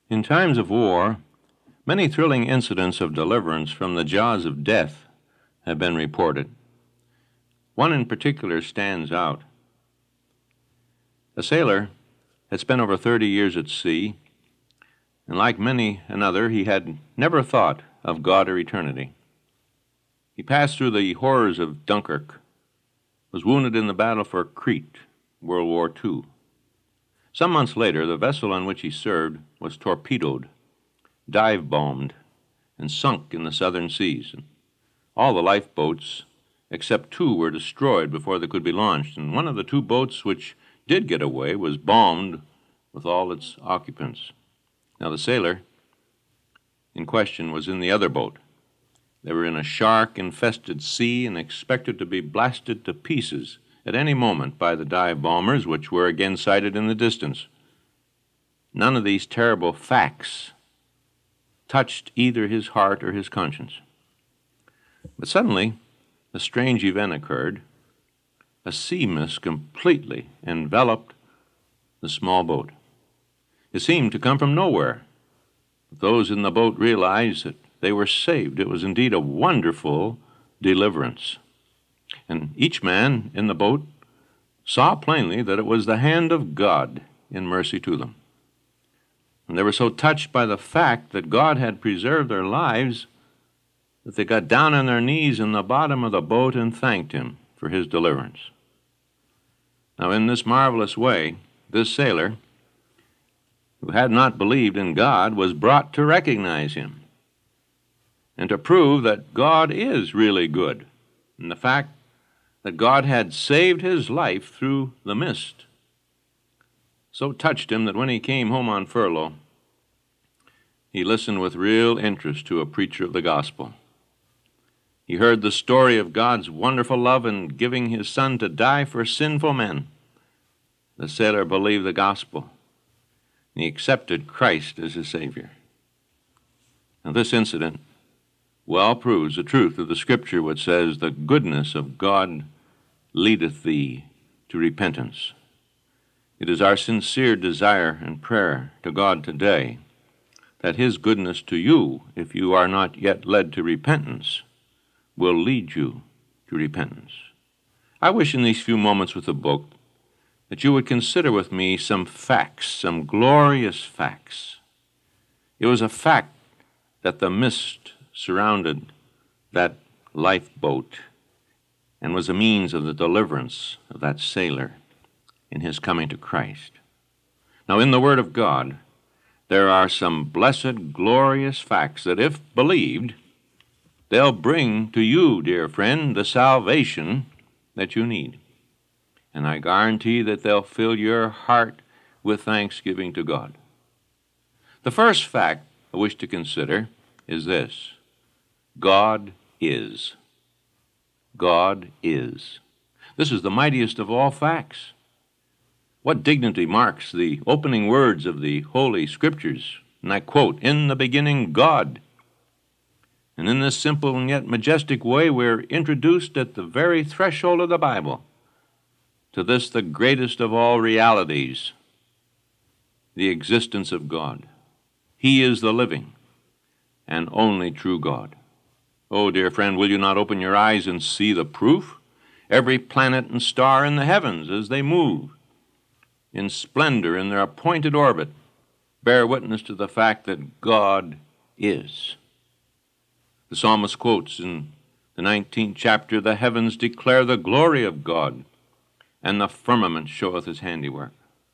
In times of war, many thrilling incidents of deliverance from the jaws of death have been reported. One in particular stands out. A sailor had spent over 30 years at sea, and like many another, he had never thought of God or eternity. He passed through the horrors of Dunkirk, was wounded in the battle for Crete, World War II. Some months later, the vessel on which he served was torpedoed, dive-bombed, and sunk in the southern seas. All the lifeboats, except two, were destroyed before they could be launched, and one of the two boats which did get away was bombed with all its occupants. Now, the sailor in question was in the other boat. They were in a shark-infested sea and expected to be blasted to pieces at any moment by the dive bombers, which were again sighted in the distance. None of these terrible facts touched either his heart or his conscience. But suddenly, a strange event occurred. A sea mist completely enveloped the small boat. It seemed to come from nowhere. Those in the boat realized that they were saved. It was indeed a wonderful deliverance. And each man in the boat saw plainly that it was the hand of God in mercy to them. And they were so touched by the fact that God had preserved their lives that they got down on their knees in the bottom of the boat and thanked him for his deliverance. Now, in this marvelous way, this sailor, who had not believed in God, was brought to recognize him and to prove that God is really good, and the fact that God had saved his life through the mist so touched him that when he came home on furlough, he listened with real interest to a preacher of the gospel. He heard the story of God's wonderful love in giving his Son to die for sinful men. The sailor believed the gospel, and he accepted Christ as his Savior. Now, this incident well proves the truth of the Scripture which says, "The goodness of God leadeth thee to repentance." It is our sincere desire and prayer to God today that his goodness to you, if you are not yet led to repentance, will lead you to repentance. I wish in these few moments with the book that you would consider with me some facts, some glorious facts. It was a fact that the mist surrounded that lifeboat and was a means of the deliverance of that sailor in his coming to Christ. Now, in the Word of God, there are some blessed, glorious facts that, if believed, they'll bring to you, dear friend, the salvation that you need. And I guarantee that they'll fill your heart with thanksgiving to God. The first fact I wish to consider is this: God is. God is. This is the mightiest of all facts. What dignity marks the opening words of the Holy Scriptures? And I quote, "In the beginning, God." And in this simple and yet majestic way, we're introduced at the very threshold of the Bible to this, the greatest of all realities, the existence of God. He is the living and only true God. Oh, dear friend, will you not open your eyes and see the proof? Every planet and star in the heavens, as they move in splendor in their appointed orbit, bear witness to the fact that God is. The psalmist quotes in the 19th chapter, "The heavens declare the glory of God, and the firmament showeth his handiwork."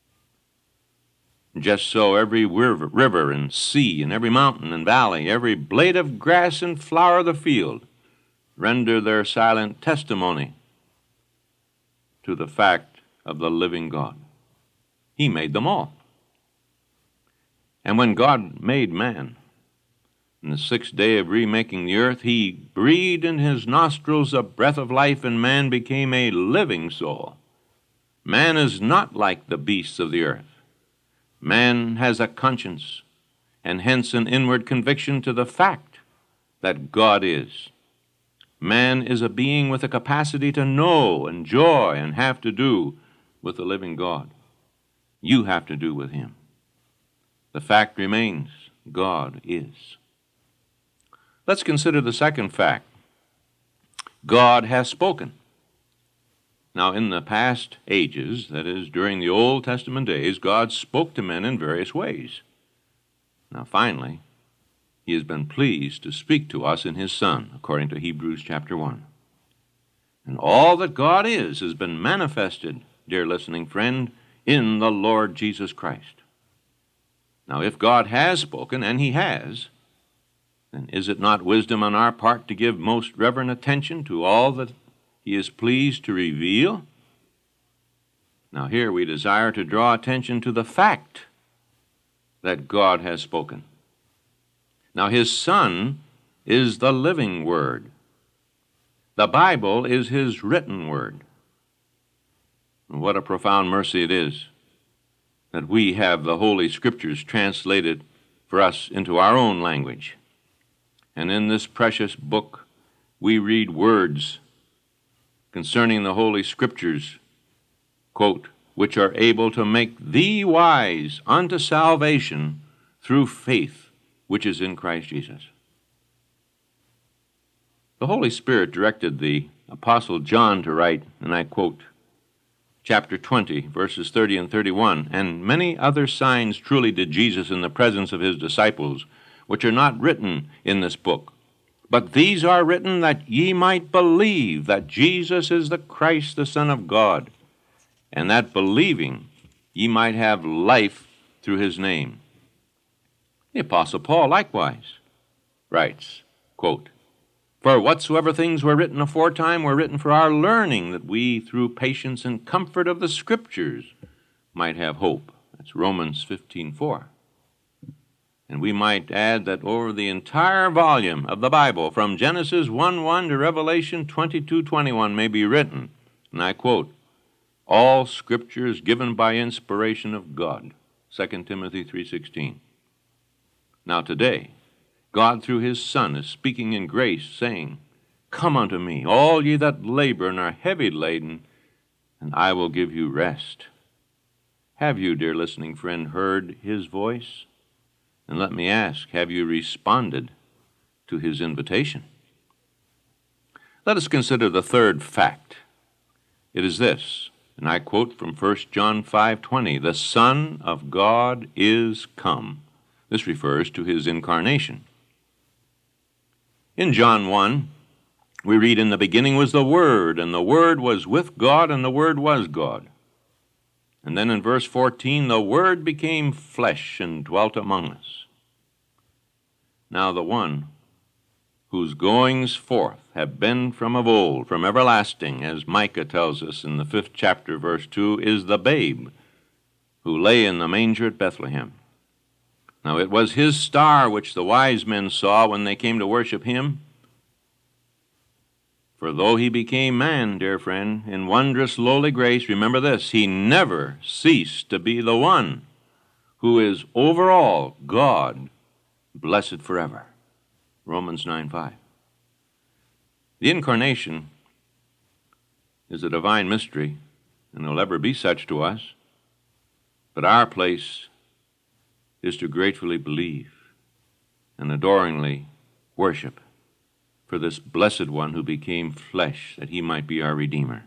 Just so, every river and sea, and every mountain and valley, every blade of grass and flower of the field render their silent testimony to the fact of the living God. He made them all. And when God made man, in the sixth day of remaking the earth, he breathed in his nostrils a breath of life, and man became a living soul. Man is not like the beasts of the earth. Man has a conscience, and hence an inward conviction to the fact that God is. Man is a being with a capacity to know, enjoy, and have to do with the living God. You have to do with him. The fact remains, God is. Let's consider the second fact. God has spoken. Now, in the past ages, that is, during the Old Testament days, God spoke to men in various ways. Now, finally, He has been pleased to speak to us in His Son, according to Hebrews chapter 1. And all that God is has been manifested, dear listening friend, in the Lord Jesus Christ. Now, if God has spoken, and He has, then is it not wisdom on our part to give most reverent attention to all that He is pleased to reveal? Now, here we desire to draw attention to the fact that God has spoken. Now, His Son is the living Word. The Bible is His written Word. And what a profound mercy it is that we have the Holy Scriptures translated for us into our own language. And in this precious book, we read words concerning the Holy Scriptures, quote, which are able to make thee wise unto salvation through faith which is in Christ Jesus. The Holy Spirit directed the Apostle John to write, and I quote, chapter 20, verses 30 and 31, and many other signs truly did Jesus in the presence of His disciples, which are not written in this book. But these are written that ye might believe that Jesus is the Christ, the Son of God, and that believing ye might have life through His name. The Apostle Paul likewise writes, quote, for whatsoever things were written aforetime were written for our learning, that we through patience and comfort of the Scriptures might have hope. That's Romans 15:4. And we might add that over the entire volume of the Bible, from Genesis 1:1 to Revelation 22:21, may be written, and I quote, all Scripture is given by inspiration of God, 2 Timothy 3:16. Now today, God through His Son is speaking in grace, saying, come unto me, all ye that labor and are heavy laden, and I will give you rest. Have you, dear listening friend, heard His voice? And let me ask, have you responded to His invitation? Let us consider the third fact. It is this, and I quote from 1 John 5:20, the Son of God is come. This refers to His incarnation. In John 1, we read, in the beginning was the Word, and the Word was with God, and the Word was God. And then in verse 14, the Word became flesh and dwelt among us. Now the one whose goings forth have been from of old, from everlasting, as Micah tells us in the 5th chapter, verse 2, is the babe who lay in the manger at Bethlehem. Now it was His star which the wise men saw when they came to worship Him. For though He became man, dear friend, in wondrous lowly grace, remember this, He never ceased to be the one who is over all God, blessed forever. Romans 9:5. The incarnation is a divine mystery, and will ever be such to us. But our place is to gratefully believe and adoringly worship for this blessed one who became flesh, that He might be our Redeemer.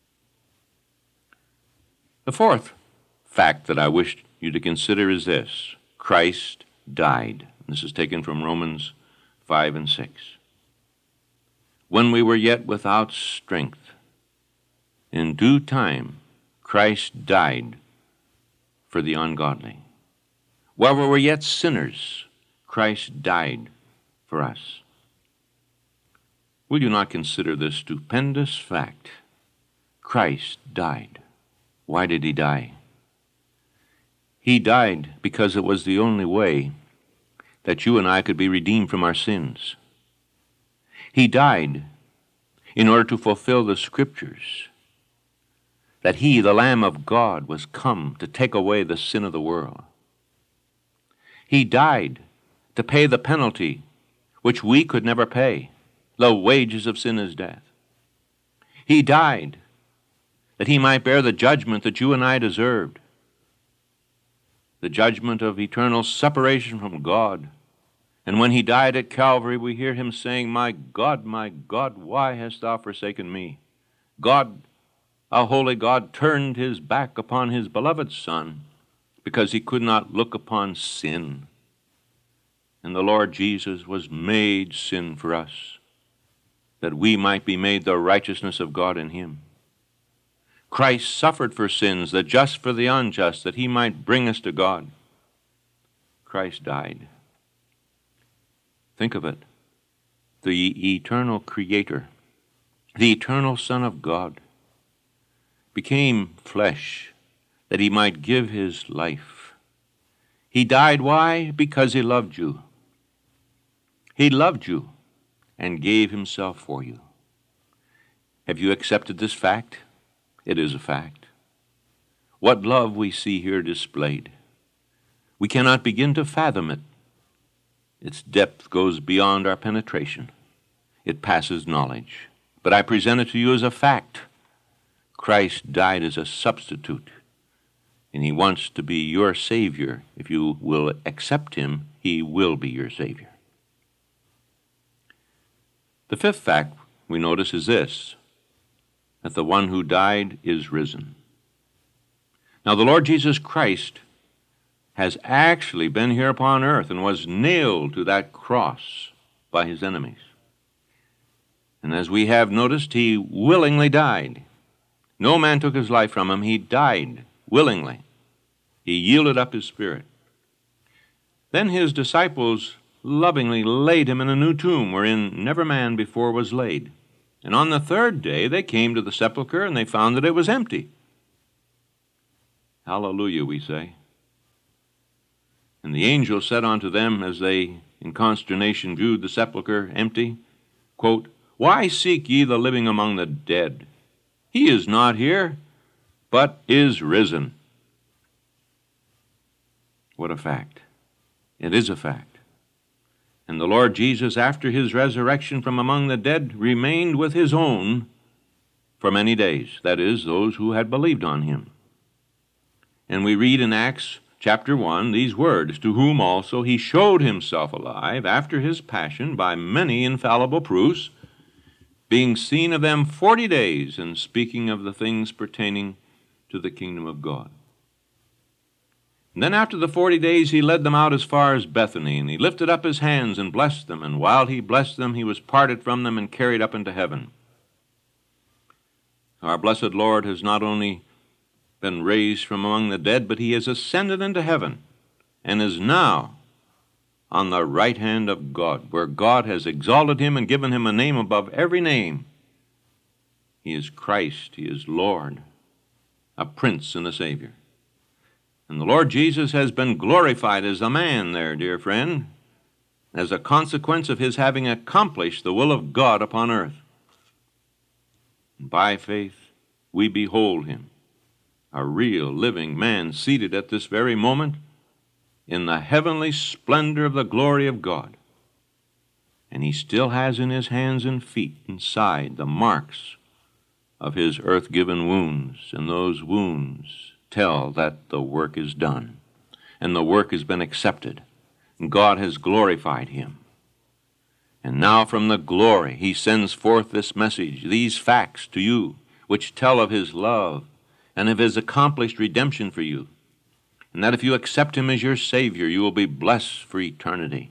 The fourth fact that I wish you to consider is this: Christ died. This is taken from Romans 5 and 6. When we were yet without strength, in due time Christ died for the ungodly. While we were yet sinners, Christ died for us. Will you not consider this stupendous fact? Christ died. Why did He die? He died because it was the only way that you and I could be redeemed from our sins. He died in order to fulfill the Scriptures, that He, the Lamb of God, was come to take away the sin of the world. He died to pay the penalty which we could never pay. The wages of sin is death. He died that He might bear the judgment that you and I deserved. the judgment of eternal separation from God. And when he died at Calvary, we hear him saying, my God, why hast thou forsaken me? God, a holy God, turned his back upon his beloved Son because he could not look upon sin. And the Lord Jesus was made sin for us, that we might be made the righteousness of God in him. Christ suffered for sins, the just for the unjust, that he might bring us to God. Christ died. Think of it. The eternal Creator, the eternal Son of God, became flesh that he might give his life. He died, why? Because he loved you. He loved you and gave himself for you. Have you accepted this fact? It is a fact. What love we see here displayed. We cannot begin to fathom it. Its depth goes beyond our penetration. It passes knowledge. But I present it to you as a fact. Christ died as a substitute, and he wants to be your Savior. If you will accept him, he will be your Savior. The fifth fact we notice is this, that the one who died is risen. Now, the Lord Jesus Christ has actually been here upon earth and was nailed to that cross by his enemies. And as we have noticed, he willingly died. No man took his life from him. He died willingly. He yielded up his spirit. Then his disciples lovingly laid him in a new tomb wherein never man before was laid. And on the third day they came to the sepulchre, and they found that it was empty. Hallelujah, we say. And the angel said unto them, as they in consternation viewed the sepulchre empty, quote, why seek ye the living among the dead? He is not here, but is risen. What a fact. It is a fact. And the Lord Jesus, after his resurrection from among the dead, remained with his own for many days, that is, those who had believed on him. And we read in Acts chapter 1 these words, to whom also he showed himself alive after his passion by many infallible proofs, being seen of them 40 days, and speaking of the things pertaining to the kingdom of God. And then after the 40 days he led them out as far as Bethany, and he lifted up his hands and blessed them, and while he blessed them, he was parted from them and carried up into heaven. Our blessed Lord has not only been raised from among the dead, but he has ascended into heaven, and is now on the right hand of God, where God has exalted him and given him a name above every name. He is Christ, he is Lord, a Prince and a Savior. And the Lord Jesus has been glorified as a man there, dear friend, as a consequence of his having accomplished the will of God upon earth. And by faith we behold him, a real living man, seated at this very moment in the heavenly splendor of the glory of God. And he still has in his hands and feet and side the marks of his earth-given wounds, and those wounds tell that the work is done, and the work has been accepted, and God has glorified him. And now from the glory he sends forth this message, these facts to you, which tell of his love and of his accomplished redemption for you, and that if you accept him as your Savior, you will be blessed for eternity.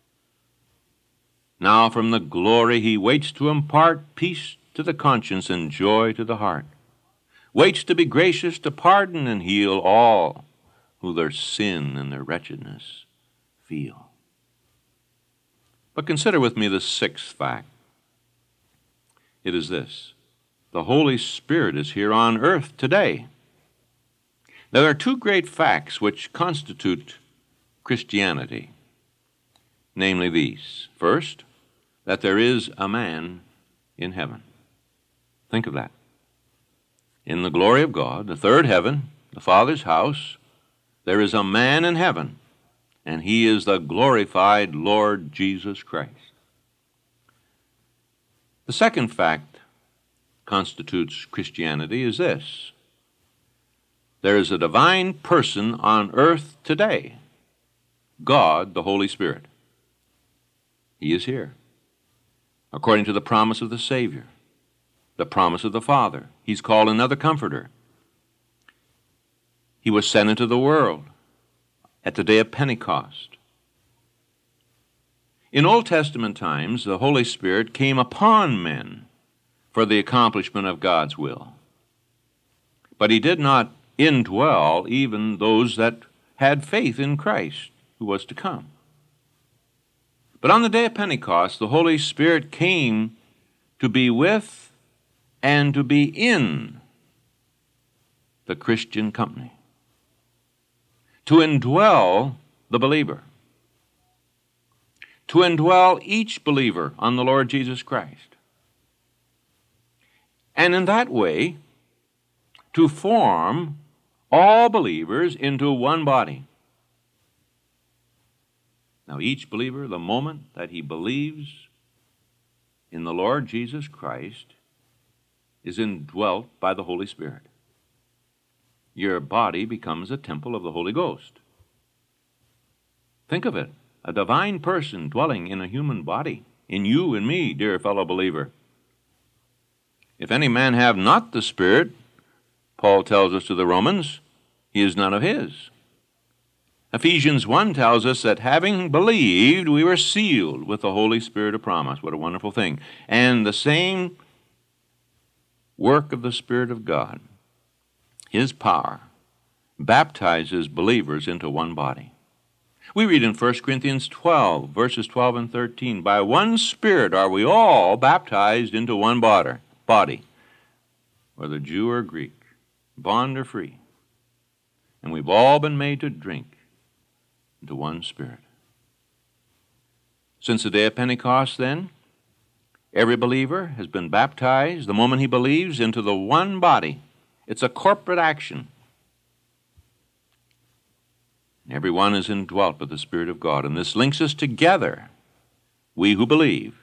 Now from the glory he waits to impart peace to the conscience and joy to the heart, waits to be gracious to pardon and heal all who their sin and their wretchedness feel. But consider with me the sixth fact. It is this: the Holy Spirit is here on earth today. There are two great facts which constitute Christianity, namely these. First, that there is a man in heaven. Think of that. In the glory of God, the third heaven, the Father's house, there is a man in heaven, and he is the glorified Lord Jesus Christ. The second fact constitutes Christianity is this: There is a divine person on earth today, God, the Holy Spirit. He is here, according to the promise of the Savior, the promise of the Father. He's called another Comforter. He was sent into the world at the day of Pentecost. In Old Testament times, the Holy Spirit came upon men for the accomplishment of God's will. But he did not indwell even those that had faith in Christ, who was to come. But on the day of Pentecost, the Holy Spirit came to be with and to be in the Christian company, to indwell the believer, to indwell each believer on the Lord Jesus Christ, and in that way to form all believers into one body. Now, each believer, the moment that he believes in the Lord Jesus Christ, is indwelt by the Holy Spirit. Your body becomes a temple of the Holy Ghost. Think of it, a divine person dwelling in a human body, in you and me, dear fellow believer. If any man have not the Spirit, Paul tells us to the Romans, he is none of his. Ephesians 1 tells us that having believed, we were sealed with the Holy Spirit of promise. What a wonderful thing. And the same work of the Spirit of God, His power, baptizes believers into one body. We read in 1 Corinthians 12, verses 12 and 13, by one Spirit are we all baptized into one body, whether Jew or Greek, bond or free. And we've all been made to drink into one Spirit. Since the day of Pentecost, then, every believer has been baptized, the moment he believes, into the one body. It's a corporate action. Everyone is indwelt by the Spirit of God, and this links us together, we who believe,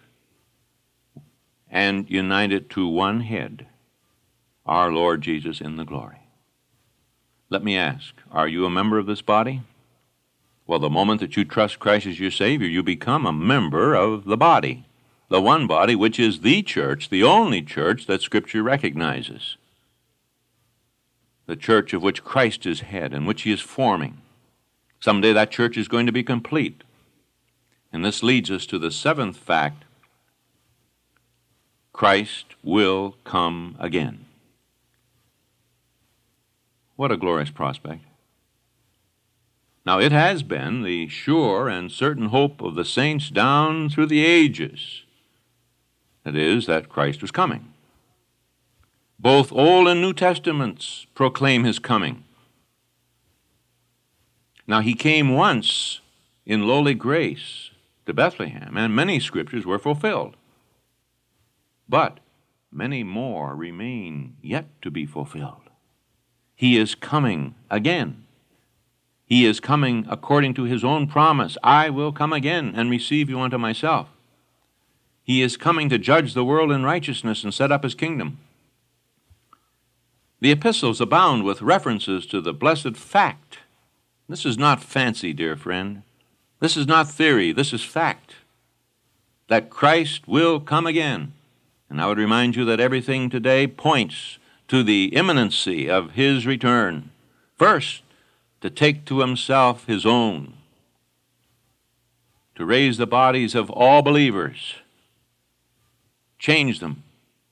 and united to one head, our Lord Jesus in the glory. Let me ask, are you a member of this body? Well, the moment that you trust Christ as your Savior, you become a member of the body, the one body, which is the church, the only church that Scripture recognizes, the church of which Christ is head and which He is forming. Someday that church is going to be complete. And this leads us to the seventh fact: Christ will come again. What a glorious prospect. Now, it has been the sure and certain hope of the saints down through the ages, that is, that Christ was coming. Both Old and New Testaments proclaim His coming. Now, He came once in lowly grace to Bethlehem, and many scriptures were fulfilled. But many more remain yet to be fulfilled. He is coming again. He is coming according to His own promise. I will come again and receive you unto myself. He is coming to judge the world in righteousness and set up His kingdom. The epistles abound with references to the blessed fact. This is not fancy, dear friend. This is not theory. This is fact, that Christ will come again. And I would remind you that everything today points to the imminency of His return. First, to take to Himself His own, to raise the bodies of all believers, change them,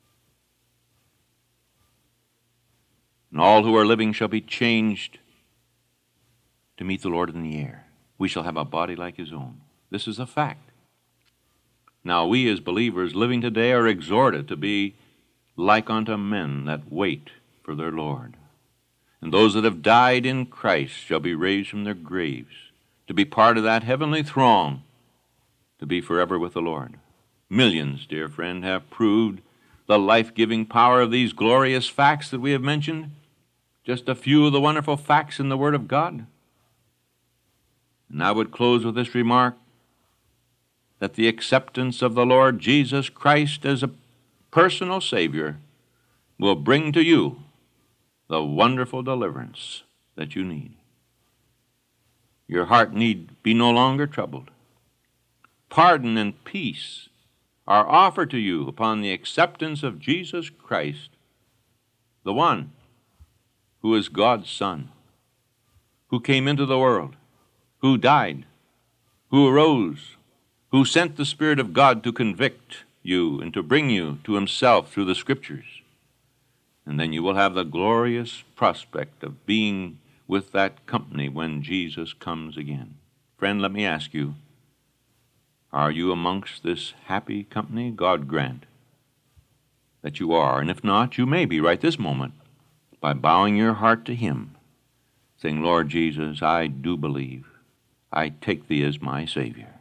and all who are living shall be changed to meet the Lord in the air. We shall have a body like His own. This is a fact. Now, we as believers living today are exhorted to be like unto men that wait for their Lord. And those that have died in Christ shall be raised from their graves to be part of that heavenly throng, to be forever with the Lord. Millions, dear friend, have proved the life-giving power of these glorious facts that we have mentioned. Just a few of the wonderful facts in the Word of God. And I would close with this remark, that the acceptance of the Lord Jesus Christ as a personal Savior will bring to you the wonderful deliverance that you need. Your heart need be no longer troubled. Pardon and peace are offered to you upon the acceptance of Jesus Christ, the one who is God's Son, who came into the world, who died, who arose, who sent the Spirit of God to convict you and to bring you to himself through the Scriptures. And then you will have the glorious prospect of being with that company when Jesus comes again. Friend, let me ask you, are you amongst this happy company? God grant that you are. And if not, you may be right this moment by bowing your heart to him, saying, Lord Jesus, I do believe. I take thee as my Savior.